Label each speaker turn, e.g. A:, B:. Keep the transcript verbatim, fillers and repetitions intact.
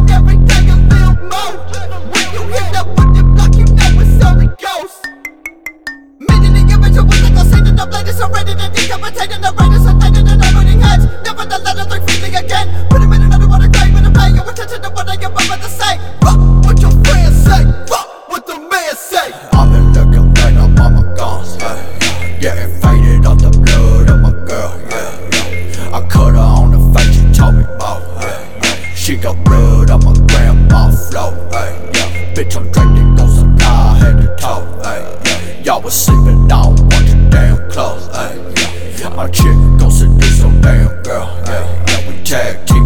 A: every day a little more. When you hit up with your block, you know it's how it goes. Meaning the image of what they gon' say to the latest, already to decapitating the greatest, and thinking that everything has. Never the letter, think freely again. Put him in another one, a grave, and a pay your attention to what I am about to say. Fuck what your friends say, fuck what the man say.
B: I've been looking like I'm on my guns, yeah, getting faded off the blood of my girl, yeah, yeah. I cut her on the face, she told me more, yeah, yeah. She got blood on my grandma flow, yeah, yeah. Bitch, I'm drinking, go supply head to toe, yeah, yeah. Y'all was sleeping down, watch your damn clothes, yeah, yeah. My chick gon' seduce some damn girl, yeah, yeah. We tag team.